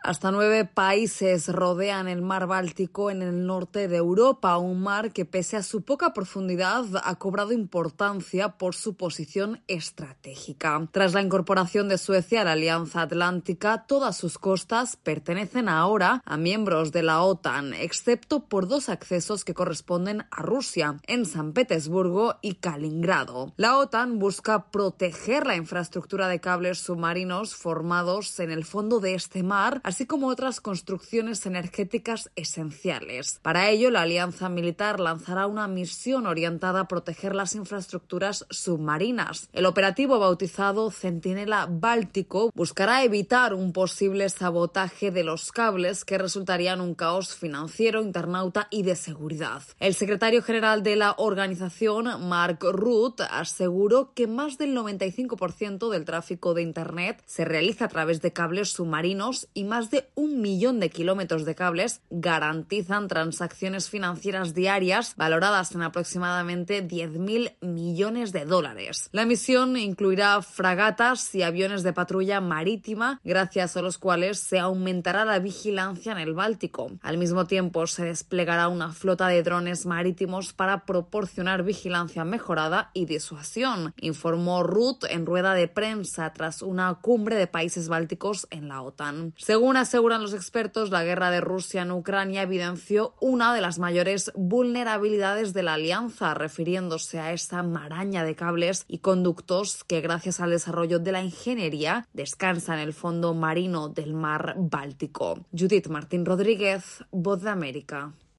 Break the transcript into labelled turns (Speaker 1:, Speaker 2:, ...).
Speaker 1: Hasta 9 países rodean el mar Báltico en el norte de Europa, un mar que pese a su poca profundidad ha cobrado importancia por su posición estratégica. Tras la incorporación de Suecia a la Alianza Atlántica, todas sus costas pertenecen ahora a miembros de la OTAN, excepto por 2 accesos que corresponden a Rusia, en San Petersburgo y Kaliningrado. La OTAN busca proteger la infraestructura de cables submarinos formados en el fondo de este mar, así como otras construcciones energéticas esenciales. Para ello, la alianza militar lanzará una misión orientada a proteger las infraestructuras submarinas. El operativo, bautizado Centinela Báltico, buscará evitar un posible sabotaje de los cables que resultaría en un caos financiero, internauta y de seguridad. El secretario general de la organización, Mark Rutte, aseguró que más del 95% del tráfico de Internet se realiza a través de cables submarinos y más de 1 millón de kilómetros de cables garantizan transacciones financieras diarias valoradas en aproximadamente 10.000 millones de dólares. La misión incluirá fragatas y aviones de patrulla marítima, gracias a los cuales se aumentará la vigilancia en el Báltico. Al mismo tiempo, se desplegará una flota de drones marítimos para proporcionar vigilancia mejorada y disuasión, informó Rutte en rueda de prensa tras una cumbre de países bálticos en la OTAN. Según aseguran los expertos, la guerra de Rusia en Ucrania evidenció una de las mayores vulnerabilidades de la alianza, refiriéndose a esa maraña de cables y conductos que, gracias al desarrollo de la ingeniería, descansa en el fondo marino del mar Báltico. Judith Martín Rodríguez, Voz de América.